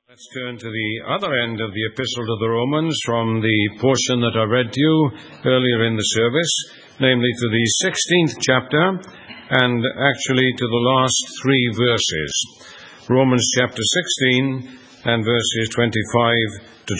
Let's turn to the other end of the Epistle to the Romans from the portion that I read to you earlier in the service, namely to the 16th chapter and actually to the last three verses. Romans chapter 16 and verses 25 to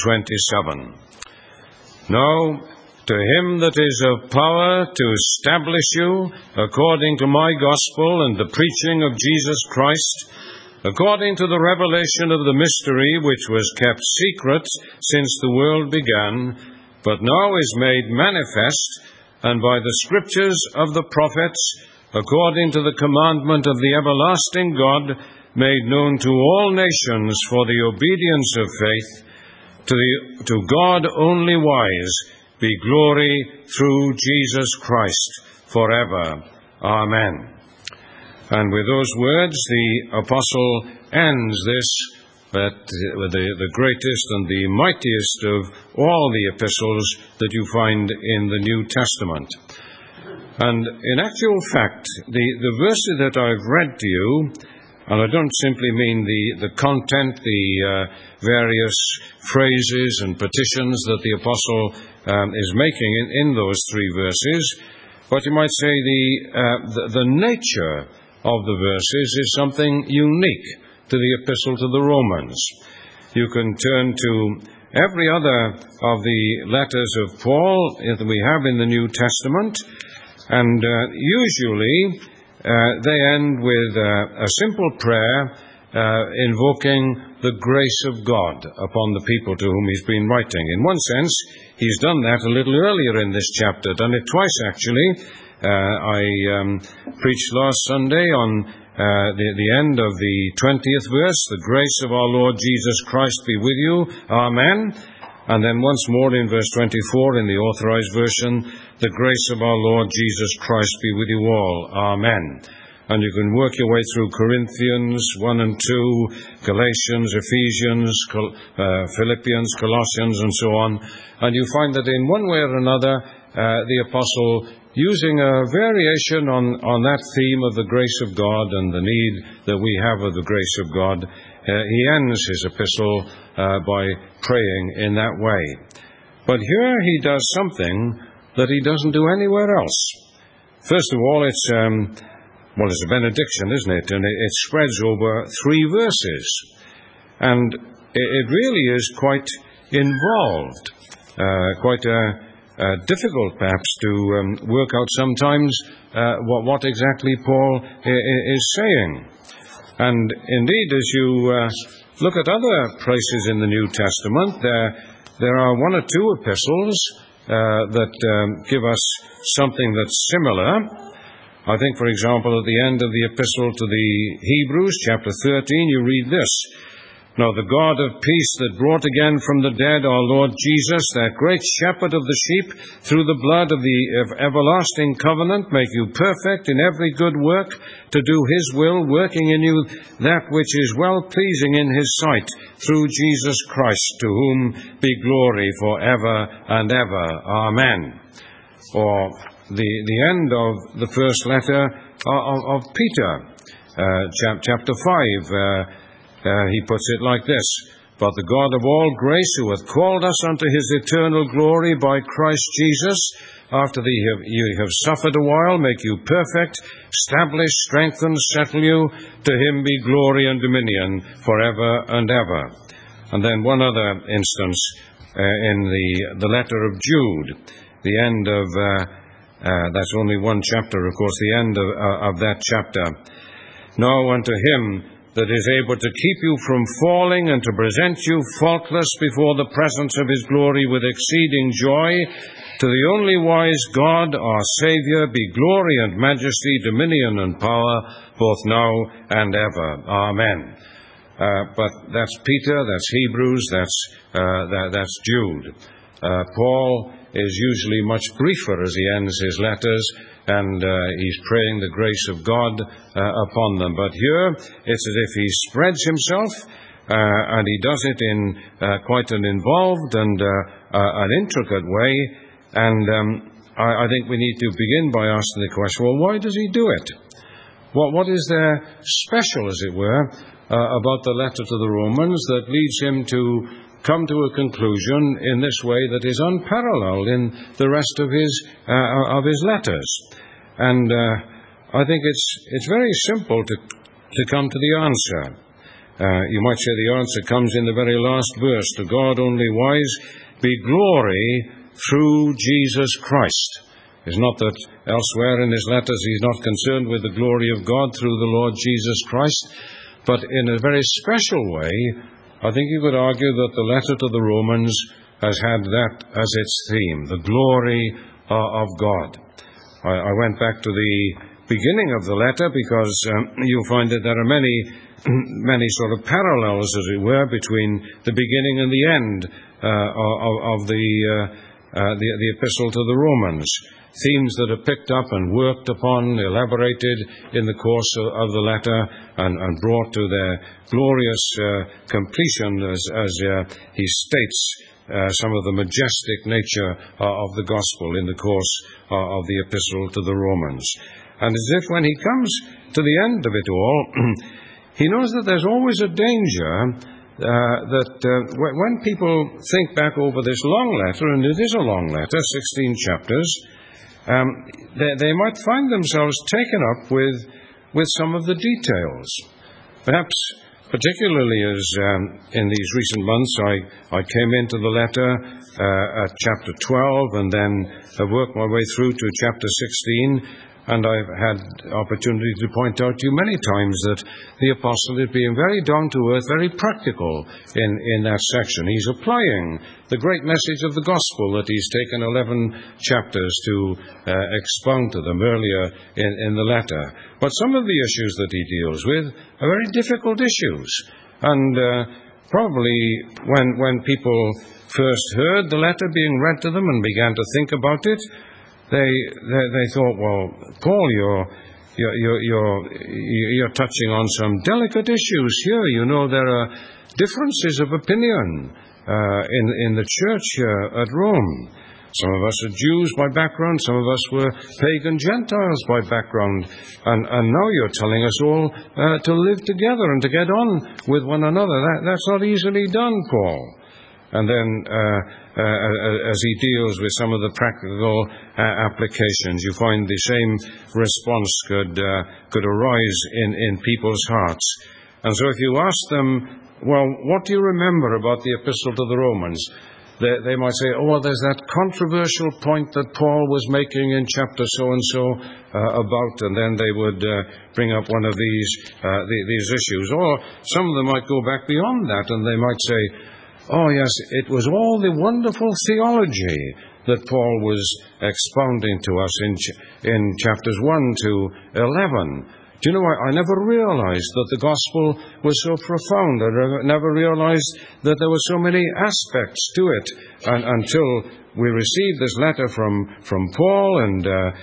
27. Now, to him that is of power to establish you according to my gospel and the preaching of Jesus Christ, according to the revelation of the mystery which was kept secret since the world began, but now is made manifest, and by the scriptures of the prophets, according to the commandment of the everlasting God, made known to all nations for the obedience of faith, to God only wise, be glory through Jesus Christ forever. Amen. And with those words, the apostle ends this, with the greatest and the mightiest of all the epistles that you find in the New Testament. And in actual fact, the verses that I've read to you, and I don't simply mean the content, the various phrases and petitions that the apostle is making in those three verses, but you might say the nature of the verses is something unique to the Epistle to the Romans. You can turn to every other of the letters of Paul that we have in the New Testament, and usually they end with a simple prayer invoking the grace of God upon the people to whom he's been writing. In one sense, he's done that a little earlier in this chapter, done it twice actually. I preached last Sunday on the end of the 20th verse, the grace of our Lord Jesus Christ be with you, Amen. And then once more in verse 24 in the Authorized Version, the grace of our Lord Jesus Christ be with you all, Amen. And you can work your way through Corinthians 1 and 2, Galatians, Ephesians, Philippians, Colossians, and so on. And you find that in one way or another, the apostle, using a variation on that theme of the grace of God and the need that we have of the grace of God, he ends his epistle by praying in that way. But here he does something that he doesn't do anywhere else. First of all, it's a benediction, isn't it? And it spreads over three verses. And it really is quite involved, quite difficult perhaps to work out sometimes what exactly Paul is saying. And indeed, as you look at other places in the New Testament, there are one or two epistles that give us something that's similar. I think, for example, at the end of the epistle to the Hebrews, chapter 13, you read this: Now the God of peace that brought again from the dead our Lord Jesus, that great shepherd of the sheep, through the blood of the everlasting covenant, make you perfect in every good work, to do his will, working in you that which is well-pleasing in his sight, through Jesus Christ, to whom be glory for ever and ever. Amen. Or the end of the first letter of Peter, chapter 5, he puts it like this: But the God of all grace, who hath called us unto his eternal glory by Christ Jesus, after you have suffered a while, make you perfect, establish, strengthen, settle you. To him be glory and dominion forever and ever. And then one other instance in the letter of Jude, the end of that's only one chapter, of course, the end of that chapter. Now unto him that is able to keep you from falling, and to present you faultless before the presence of his glory with exceeding joy, to the only wise God, our Saviour, be glory and majesty, dominion and power, both now and ever. Amen. But that's Peter, that's Hebrews, that's Jude. Paul is usually much briefer as he ends his letters, and he's praying the grace of God upon them. But here, it's as if he spreads himself, and he does it in quite an involved and an intricate way. And I think we need to begin by asking the question, well, why does he do it? What is there special, as it were, about the letter to the Romans that leads him to come to a conclusion in this way that is unparalleled in the rest of his letters? And I think it's very simple to come to the answer. You might say the answer comes in the very last verse. To God only wise be glory through Jesus Christ. It's not that elsewhere in his letters he's not concerned with the glory of God through the Lord Jesus Christ, but in a very special way, I think you could argue that the letter to the Romans has had that as its theme, the glory of God. I went back to the beginning of the letter because you'll find that there are many sort of parallels, as it were, between the beginning and the end of the epistle to the Romans. Themes that are picked up and worked upon, elaborated in the course of the letter, and brought to their glorious completion as he states some of the majestic nature of the gospel in the course of the epistle to the Romans. And as if when he comes to the end of it all, he knows that there's always a danger that when people think back over this long letter, and it is a long letter, 16 chapters, they might find themselves taken up with some of the details. Perhaps particularly as in these recent months I came into the letter at chapter 12 and then worked my way through to chapter 16, and I've had opportunity to point out to you many times that the apostle is being very down-to-earth, very practical in that section. He's applying the great message of the gospel that he's taken 11 chapters to expound to them earlier in the letter. But some of the issues that he deals with are very difficult issues. And probably when people first heard the letter being read to them and began to think about it, they thought, well, Paul, you're touching on some delicate issues here. You know, there are differences of opinion in the church here at Rome. Some of us are Jews by background, some of us were pagan Gentiles by background, and now you're telling us all to live together and to get on with one another. That's not easily done, Paul. And then as he deals with some of the practical applications, you find the same response could arise in people's hearts. And so if you ask them, well, what do you remember about the epistle to the Romans? They might say, oh, well, there's that controversial point that Paul was making in chapter so-and-so about, and then they would bring up one of these issues. Or some of them might go back beyond that, and they might say, oh, yes, it was all the wonderful theology that Paul was expounding to us in chapters 1 to 11. Do you know, I never realized that the gospel was so profound. I never realized that there were so many aspects to it until we received this letter from Paul, and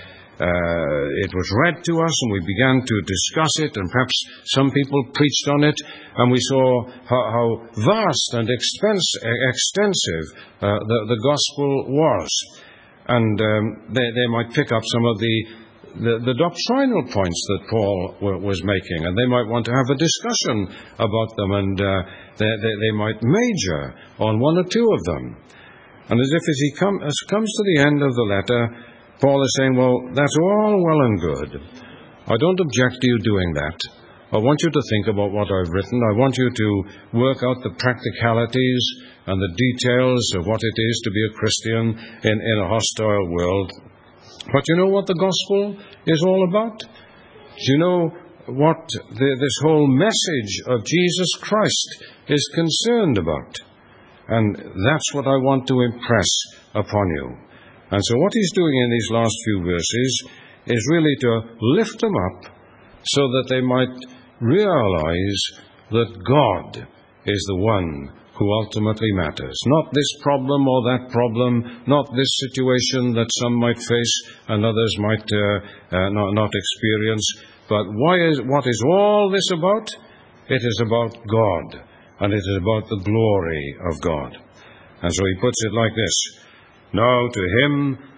it was read to us, and we began to discuss it, and perhaps some people preached on it, and we saw how vast and extensive the gospel was. And they might pick up some of the doctrinal points that Paul was making, and they might want to have a discussion about them, and they might major on one or two of them. And as if as he comes to the end of the letter, Paul is saying, well, that's all well and good. I don't object to you doing that. I want you to think about what I've written. I want you to work out the practicalities and the details of what it is to be a Christian in a hostile world. But you know what the gospel is all about? Do you know what this whole message of Jesus Christ is concerned about? And that's what I want to impress upon you. And so what he's doing in these last few verses is really to lift them up so that they might realize that God is the one who ultimately matters. Not this problem or that problem, not this situation that some might face and others might not experience, but what is all this about? It is about God, and it is about the glory of God. And so he puts it like this: now to him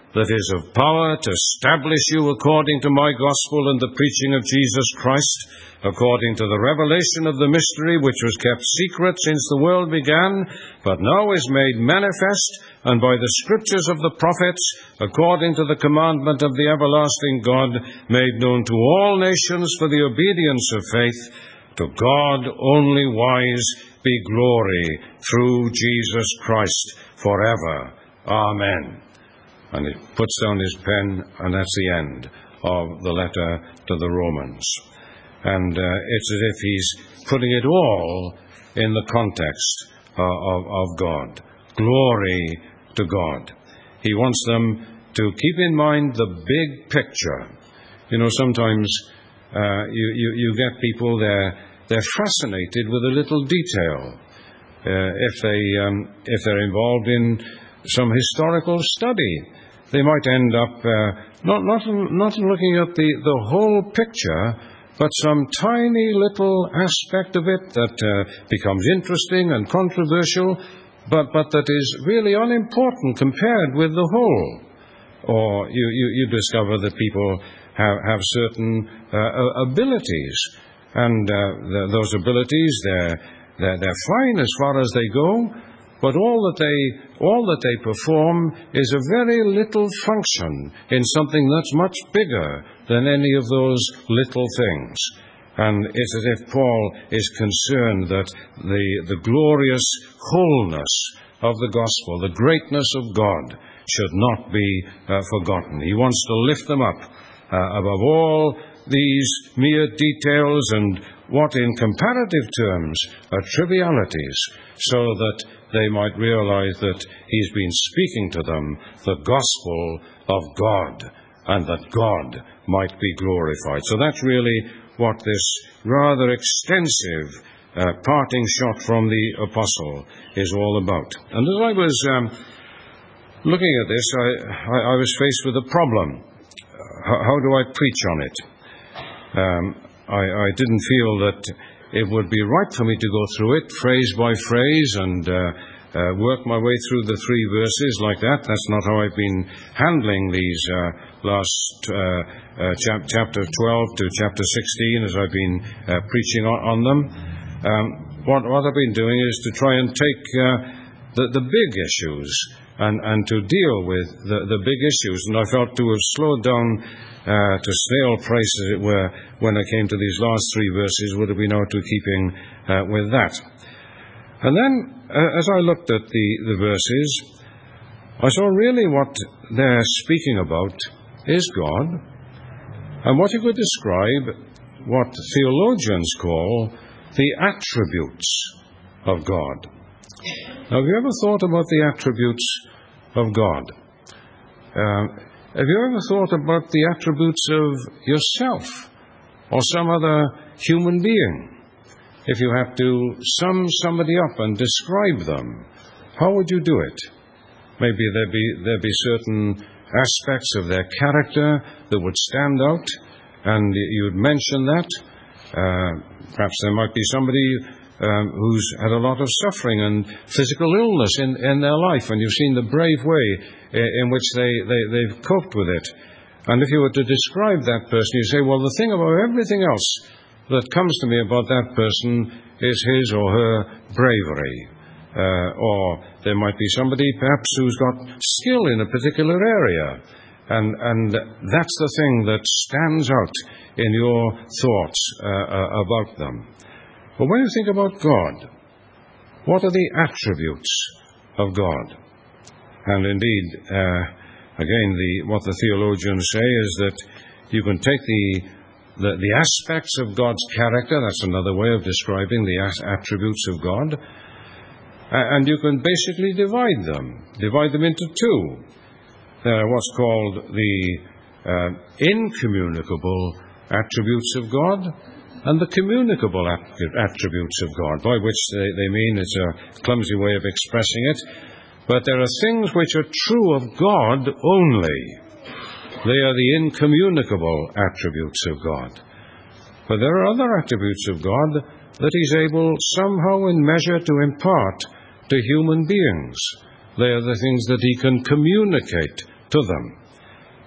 that is of power to establish you according to my gospel and the preaching of Jesus Christ, according to the revelation of the mystery which was kept secret since the world began, but now is made manifest, and by the scriptures of the prophets, according to the commandment of the everlasting God, made known to all nations for the obedience of faith. To God only wise be glory through Jesus Christ forever. Amen. And he puts down his pen, and that's the end of the letter to the Romans. And it's as if he's putting it all in the context of God. Glory to God. He wants them to keep in mind the big picture. You know, sometimes you get people, they're fascinated with a little detail. If they're involved in some historical study, they might end up not looking at the whole picture, but some tiny little aspect of it that becomes interesting and controversial, but that is really unimportant compared with the whole. Or you discover that people have certain abilities, and those abilities, they're fine as far as they go, but all that they perform is a very little function in something that's much bigger than any of those little things. And it's as if Paul is concerned that the glorious wholeness of the gospel, the greatness of God, should not be forgotten. He wants to lift them up above all these mere details and what in comparative terms are trivialities, so that they might realize that he's been speaking to them the gospel of God, and that God might be glorified. So that's really what this rather extensive parting shot from the apostle is all about. And as I was looking at this, I was faced with a problem. How do I preach on it? I didn't feel that it would be right for me to go through it phrase by phrase and work my way through the 3 verses like that. That's not how I've been handling these last chapter 12 to chapter 16 as I've been preaching on them. What I've been doing is to try and take the big issues and to deal with the big issues. And I felt to have slowed down to snail pace, as it were, when I came to these last 3 verses, would have been out to keeping with that. And then, as I looked at the verses, I saw really what they're speaking about is God, and what you could describe what theologians call the attributes of God. Now, have you ever thought about the attributes of God? Have you ever thought about the attributes of yourself or some other human being? If you had to sum somebody up and describe them, how would you do it? Maybe there'd be certain aspects of their character that would stand out, and you'd mention that. Perhaps there might be somebody who's had a lot of suffering and physical illness in their life, and you've seen the brave way in which they've coped with it. And if you were to describe that person, you say, well, the thing about everything else that comes to me about that person is his or her bravery. Or there might be somebody perhaps who's got skill in a particular area, and that's the thing that stands out in your thoughts about them. But when you think about God, what are the attributes of God? And indeed, again, what the theologians say is that you can take the aspects of God's character, that's another way of describing the attributes of God, and you can basically divide them into 2. There are what's called the incommunicable attributes of God and the communicable attributes of God, by which they mean, it's a clumsy way of expressing it, but there are things which are true of God only. They are the incommunicable attributes of God. But there are other attributes of God that He's able somehow in measure to impart to human beings. They are the things that He can communicate to them.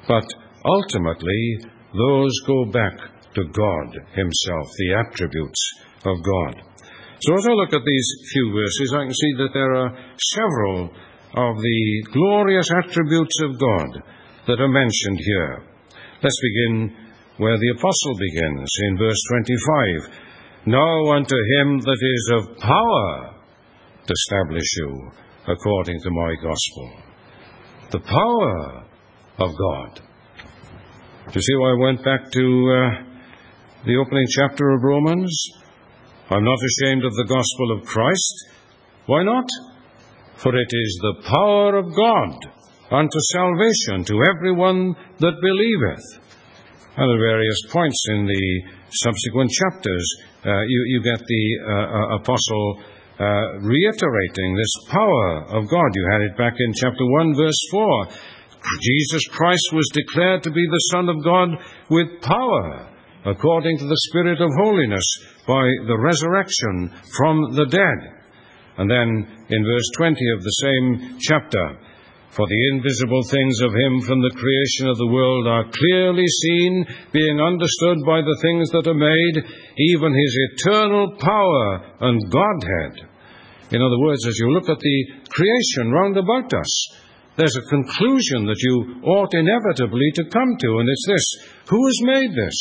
But ultimately, those go back to God himself, the attributes of God. So as I look at these few verses, I can see that there are several of the glorious attributes of God that are mentioned here. Let's begin where the apostle begins, in verse 25. Now unto him that is of power to establish you according to my gospel. The power of God. Do you see why I went back to the opening chapter of Romans? I'm not ashamed of the gospel of Christ. Why not? For it is the power of God unto salvation to everyone that believeth. And at various points in the subsequent chapters, you get the apostle reiterating this power of God. You had it back in chapter 1, verse 4. Jesus Christ was declared to be the Son of God with power, according to the Spirit of holiness, by the resurrection from the dead. And then in verse 20 of the same chapter, for the invisible things of him from the creation of the world are clearly seen, being understood by the things that are made, even his eternal power and Godhead. In other words, as you look at the creation round about us, there's a conclusion that you ought inevitably to come to, and it's this: who has made this?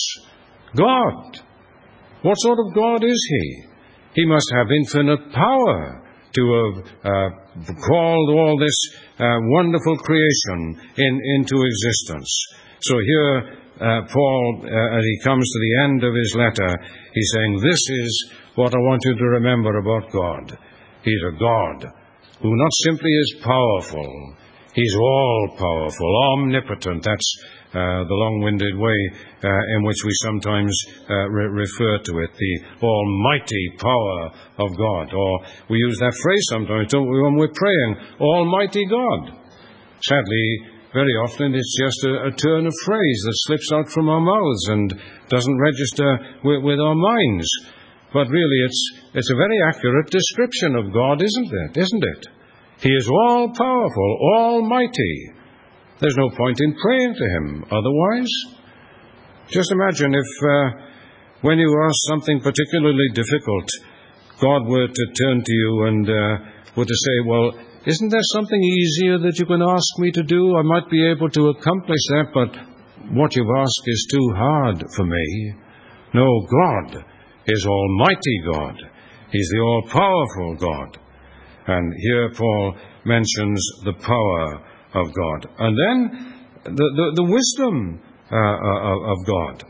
God. What sort of God is he? He must have infinite power to have called all this wonderful creation into existence. So here, Paul, as he comes to the end of his letter, he's saying, this is what I want you to remember about God. He's a God who not simply is powerful, he's all-powerful, omnipotent. That's the long-winded way in which we sometimes refer to it, the almighty power of God. Or we use that phrase sometimes, don't we, when we're praying, Almighty God. Sadly, very often it's just a turn of phrase that slips out from our mouths and doesn't register with our minds. But really, it's a very accurate description of God, isn't it? He is all-powerful, almighty. There's no point in praying to him otherwise. Just imagine if, when you ask something particularly difficult, God were to turn to you and were to say, well, isn't there something easier that you can ask me to do? I might be able to accomplish that, but what you've asked is too hard for me. No, God is Almighty God. He's the all-powerful God. And here Paul mentions the power of God. And then the wisdom of God.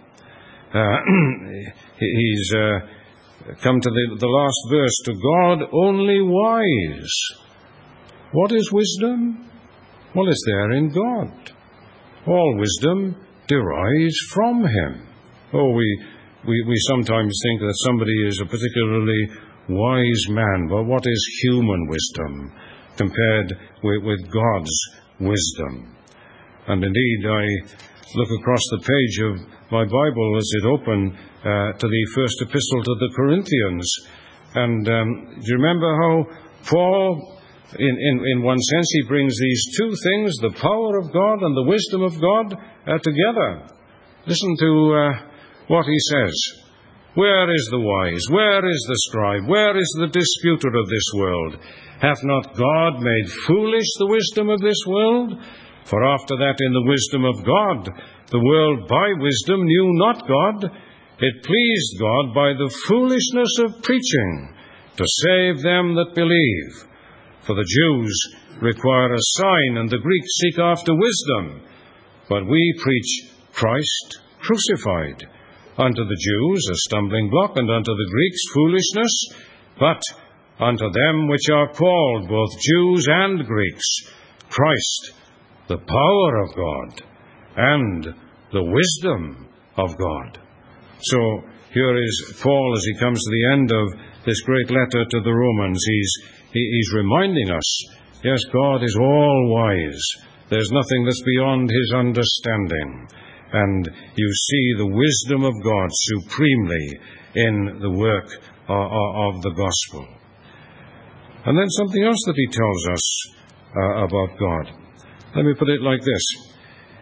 He's come to the last verse, to God only wise. What is wisdom? Well, it's there in God. All wisdom derives from him. Oh, we sometimes think that somebody is a particularly wise man. But what is human wisdom compared with God's wisdom? And indeed, I look across the page of my Bible as it opened to the first epistle to the Corinthians. And do you remember how Paul, in one sense, he brings these two things, the power of God and the wisdom of God, together. Listen to what he says. Where is the wise? Where is the scribe? Where is the disputer of this world? Hath not God made foolish the wisdom of this world? For after that in the wisdom of God, the world by wisdom knew not God. It pleased God by the foolishness of preaching to save them that believe. For the Jews require a sign, and the Greeks seek after wisdom. But we preach Christ crucified. Unto the Jews a stumbling block, and unto the Greeks foolishness. But unto them which are called, both Jews and Greeks, Christ, the power of God, and the wisdom of God. So here is Paul as he comes to the end of this great letter to the Romans. He's reminding us, yes, God is all wise. There's nothing that's beyond his understanding. And you see the wisdom of God supremely in the work of the gospel. And then something else that he tells us about God. Let me put it like this.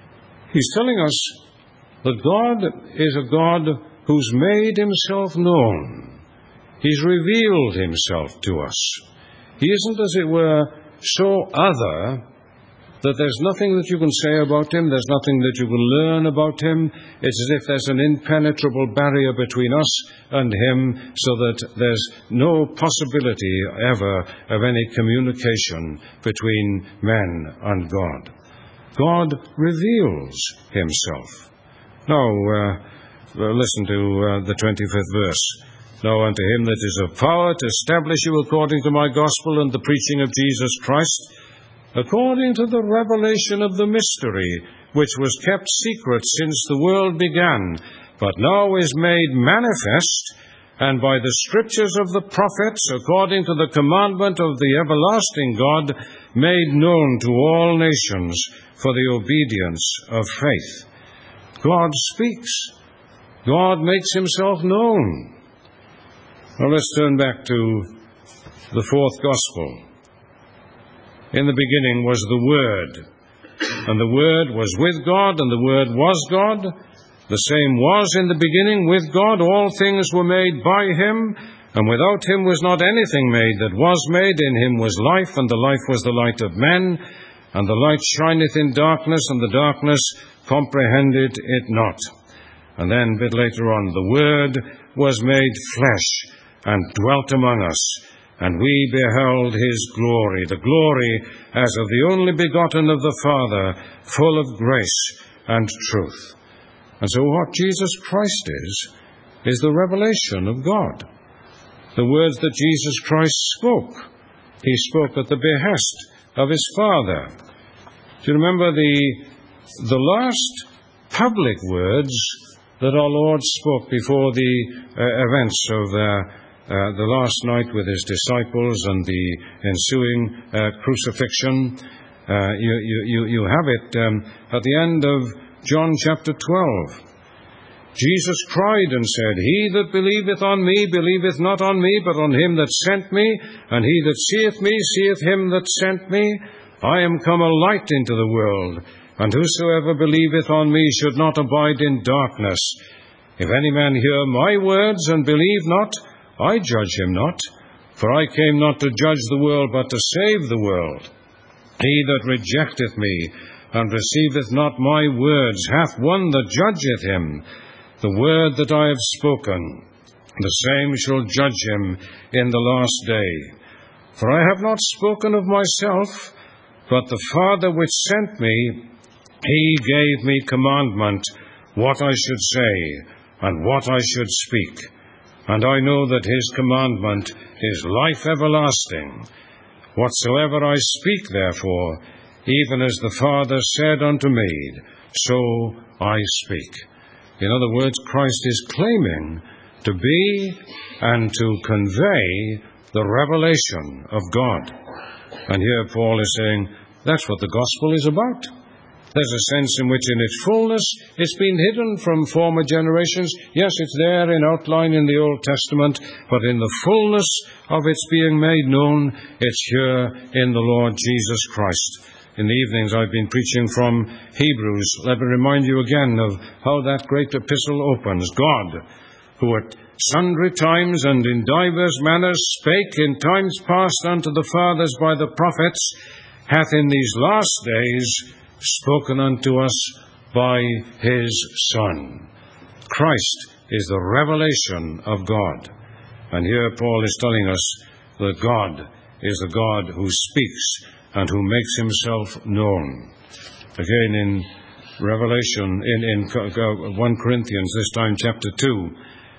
He's telling us that God is a God who's made himself known. He's revealed himself to us. He isn't, as it were, so other that there's nothing that you can say about him, there's nothing that you can learn about him. It's as if there's an impenetrable barrier between us and him, so that there's no possibility ever of any communication between men and God. God reveals himself. Now, listen to the 25th verse. Now unto him that is of power to establish you according to my gospel and the preaching of Jesus Christ, according to the revelation of the mystery, which was kept secret since the world began, but now is made manifest, and by the scriptures of the prophets, according to the commandment of the everlasting God, made known to all nations for the obedience of faith. God speaks. God makes himself known. Now let's turn back to the fourth gospel. In the beginning was the Word, and the Word was with God, and the Word was God. The same was in the beginning with God. All things were made by him, and without him was not anything made that was made. In him was life, and the life was the light of men. And the light shineth in darkness, and the darkness comprehended it not. And then a bit later on, the Word was made flesh, and dwelt among us. And we beheld his glory, the glory as of the only begotten of the Father, full of grace and truth. And so what Jesus Christ is the revelation of God. The words that Jesus Christ spoke, he spoke at the behest of his Father. Do you remember the last public words that our Lord spoke before the events of the last night with his disciples and the ensuing crucifixion? You have it at the end of John chapter 12. Jesus cried and said, He that believeth on me believeth not on me, but on him that sent me. And he that seeth me seeth him that sent me. I am come a light into the world, and whosoever believeth on me should not abide in darkness. If any man hear my words and believe not, I judge him not, for I came not to judge the world, but to save the world. He that rejecteth me, and receiveth not my words, hath one that judgeth him. The word that I have spoken, the same shall judge him in the last day. For I have not spoken of myself, but the Father which sent me, he gave me commandment what I should say, and what I should speak. And I know that his commandment is life everlasting. Whatsoever I speak, therefore, even as the Father said unto me, so I speak. In other words, Christ is claiming to be and to convey the revelation of God. And here Paul is saying, that's what the gospel is about. There's a sense in which in its fullness it's been hidden from former generations. Yes, it's there in outline in the Old Testament, but in the fullness of its being made known, it's here in the Lord Jesus Christ. In the evenings I've been preaching from Hebrews. Let me remind you again of how that great epistle opens. God, who at sundry times and in divers manners spake in times past unto the fathers by the prophets, hath in these last days spoken unto us by his Son. Christ is the revelation of God. And here Paul is telling us that God is a God who speaks and who makes himself known. Again in Revelation, in 1 Corinthians, this time chapter 2,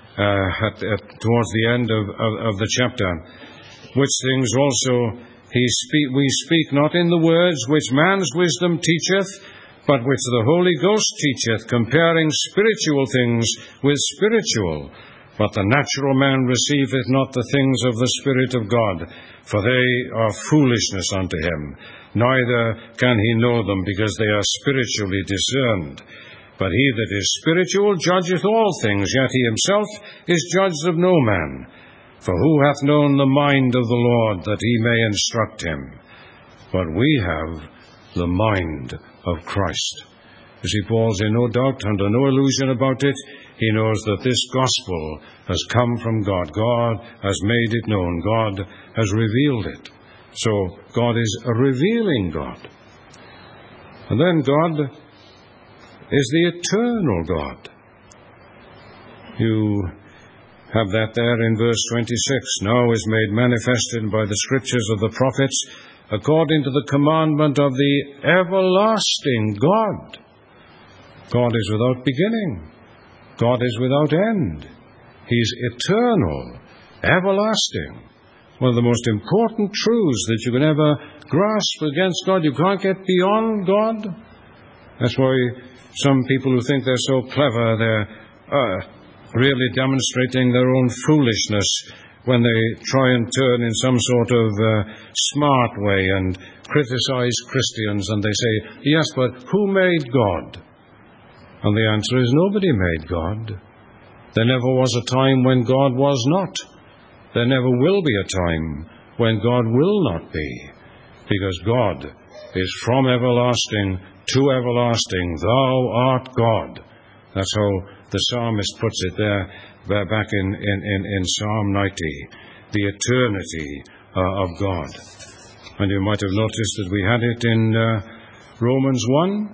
towards the end of the chapter, which things also we speak not in the words which man's wisdom teacheth, but which the Holy Ghost teacheth, comparing spiritual things with spiritual. But the natural man receiveth not the things of the Spirit of God, for they are foolishness unto him. Neither can he know them, because they are spiritually discerned. But he that is spiritual judgeth all things, yet he himself is judged of no man. For who hath known the mind of the Lord, that he may instruct him? But we have the mind of Christ. You see, Paul's in no doubt, under no illusion about it. He knows that this gospel has come from God. God has made it known. God has revealed it. So God is a revealing God. And then God is the eternal God. You have that there in verse 26. Now is made manifested by the scriptures of the prophets, according to the commandment of the everlasting God. God is without beginning. God is without end. He's eternal, everlasting. One of the most important truths that you can ever grasp against God. You can't get beyond God. That's why some people who think they're so clever, they're really demonstrating their own foolishness when they try and turn in some sort of smart way and criticize Christians, and they say, yes, but who made God? And the answer is nobody made God. There never was a time when God was not. There never will be a time when God will not be, because God is from everlasting to everlasting. Thou art God. That's how the psalmist puts it there back in Psalm 90, the eternity of God. And you might have noticed that we had it in Romans 1.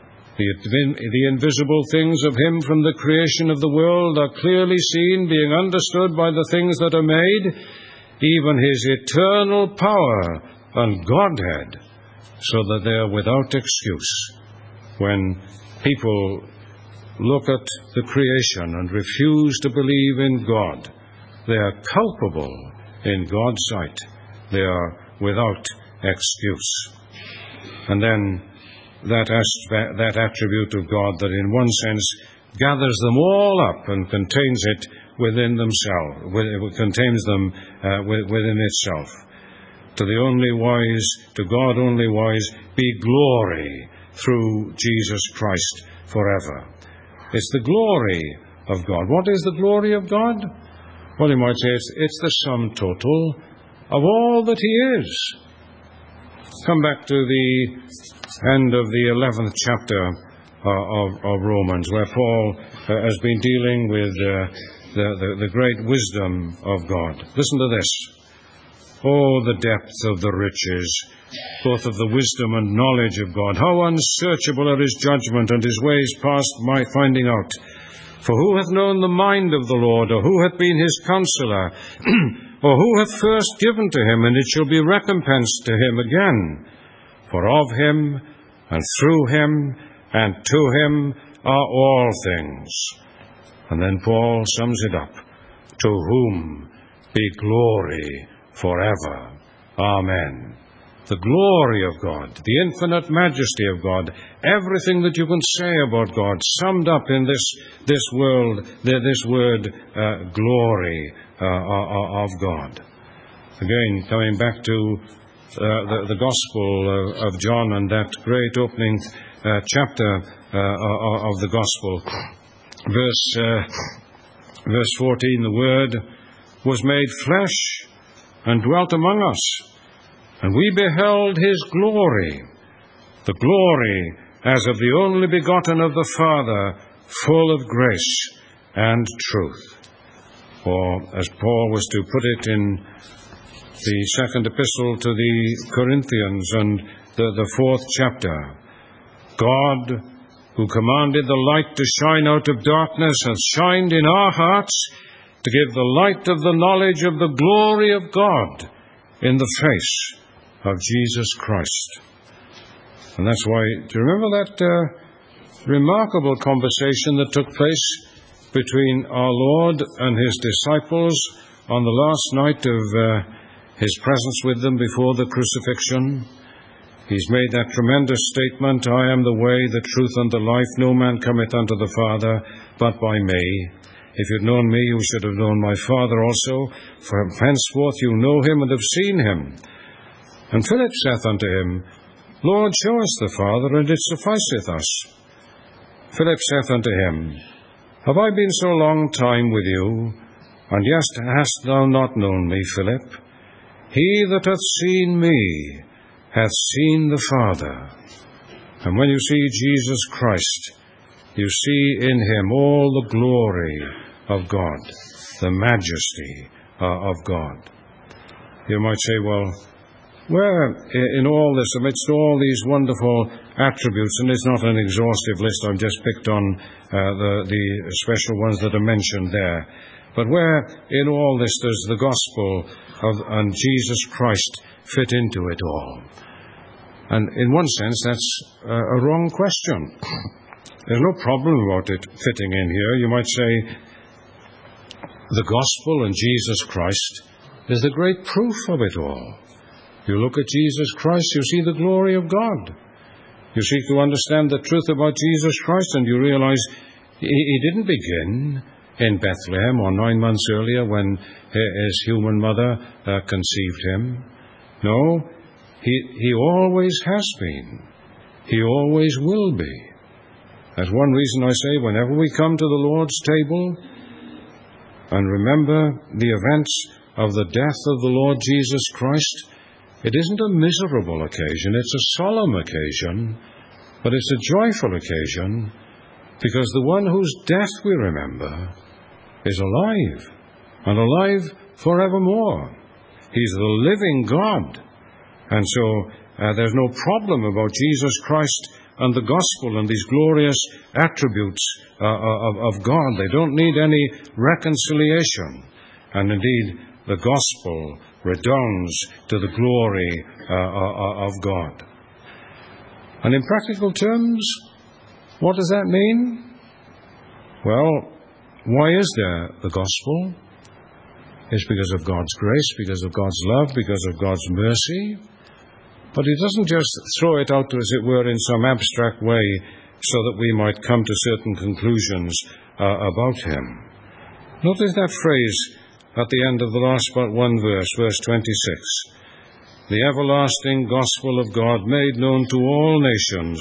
The invisible things of Him from the creation of the world are clearly seen, being understood by the things that are made, even His eternal power and Godhead, so that they are without excuse. When people look at the creation and refuse to believe in God, they are culpable in God's sight. They are without excuse. And then that attribute of God that in one sense gathers them all up and contains it within themselves, contains them within itself. To the only wise, to God only wise, be glory through Jesus Christ forever. It's the glory of God. What is the glory of God? Well, you might say it's the sum total of all that He is. Come back to the end of the 11th chapter of Romans, where Paul has been dealing with the great wisdom of God. Listen to this. Oh, the depth of the riches, both of the wisdom and knowledge of God. How unsearchable are His judgment and His ways past my finding out. For who hath known the mind of the Lord, or who hath been His counselor, or who hath first given to Him, and it shall be recompensed to Him again? For of Him, and through Him, and to Him are all things. And then Paul sums it up. To whom be glory forever. Amen. The glory of God, the infinite majesty of God, everything that you can say about God, summed up in this word, glory of God. Again, coming back to the Gospel of John and that great opening chapter of the Gospel, verse 14, the Word was made flesh and dwelt among us, and we beheld His glory, the glory as of the only begotten of the Father, full of grace and truth. Or, as Paul was to put it in the second epistle to the Corinthians and the 4th chapter, God, who commanded the light to shine out of darkness, has shined in our hearts to give the light of the knowledge of the glory of God in the face of Jesus Christ. And that's why, do you remember that remarkable conversation that took place between our Lord and His disciples on the last night of His presence with them before the crucifixion? He's made that tremendous statement, I am the way, the truth, and the life. No man cometh unto the Father but by me. If you'd known me, you should have known my Father also. For henceforth you know Him and have seen Him. And Philip saith unto Him, Lord, show us the Father, and it sufficeth us. Philip saith unto him, Have I been so long time with you, and yet hast thou not known me, Philip? He that hath seen me hath seen the Father. And when you see Jesus Christ, you see in him all the glory of God, the majesty of God. You might say, well, where in all this, amidst all these wonderful attributes, and it's not an exhaustive list, I've just picked on the special ones that are mentioned there, but where in all this does the gospel and Jesus Christ fit into it all? And in one sense, that's a wrong question. There's no problem about it fitting in here. You might say the gospel and Jesus Christ is the great proof of it all. You look at Jesus Christ, you see the glory of God. You seek to understand the truth about Jesus Christ, and you realize he didn't begin in Bethlehem or 9 months earlier when his human mother conceived him. No, he always has been. He always will be. That's one reason I say whenever we come to the Lord's table and remember the events of the death of the Lord Jesus Christ, it isn't a miserable occasion, it's a solemn occasion, but it's a joyful occasion, because the one whose death we remember is alive, and alive forevermore. He's the living God. And so there's no problem about Jesus Christ and the gospel and these glorious attributes of God. They don't need any reconciliation. And indeed, the gospel redounds to the glory of God. And in practical terms, what does that mean? Well, why is there the gospel? It's because of God's grace, because of God's love, because of God's mercy. But He doesn't just throw it out, as it were, in some abstract way so that we might come to certain conclusions about Him. Notice that phrase at the end of the last but one verse, verse 26. The everlasting gospel of God made known to all nations,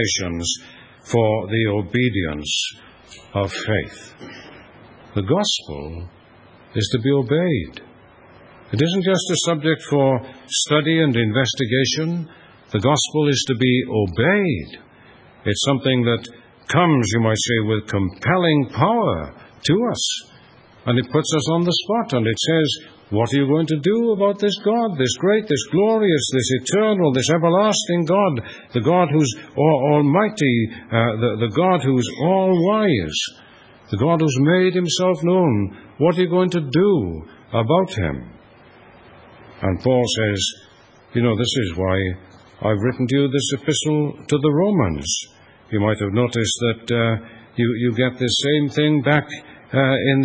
for the obedience of faith. The gospel is to be obeyed. It isn't just a subject for study and investigation. The gospel is to be obeyed. It's something that comes, you might say, with compelling power to us. And it puts us on the spot, and it says, what are you going to do about this God, this great, this glorious, this eternal, this everlasting God, the God who's almighty, the God who's all-wise, the God who's made Himself known? What are you going to do about Him? And Paul says, this is why I've written to you this epistle to the Romans. You might have noticed that you get the same thing back in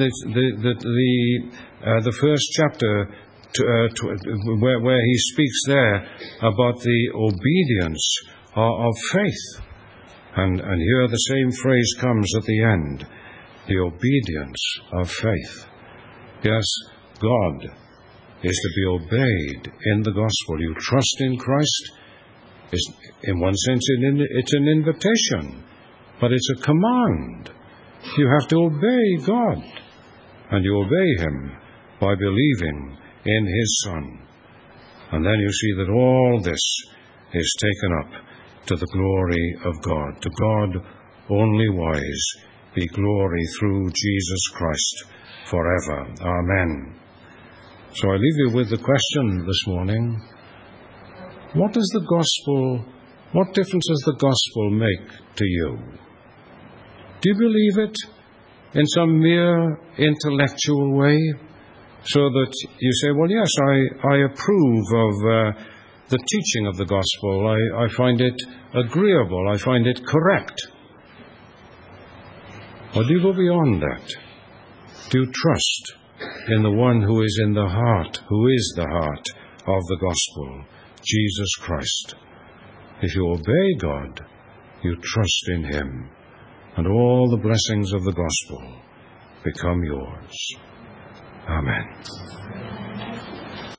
the first chapter, where he speaks there about the obedience of faith. And here the same phrase comes at the end, the obedience of faith. Yes, God is to be obeyed in the gospel. You trust in Christ. In one sense, it's an invitation, but it's a command. You have to obey God, and you obey Him by believing in His Son. And then you see that all this is taken up to the glory of God. To God only wise be glory through Jesus Christ forever. Amen. So I leave you with the question this morning, what difference does the gospel make to you? Do you believe it in some mere intellectual way, so that you say, well, yes, I approve of the teaching of the gospel. I find it agreeable. I find it correct. Or do you go beyond that? Do you trust in the one who is in the heart, who is the heart of the gospel, Jesus Christ? If you obey God, you trust in Him, and all the blessings of the gospel become yours. Amen.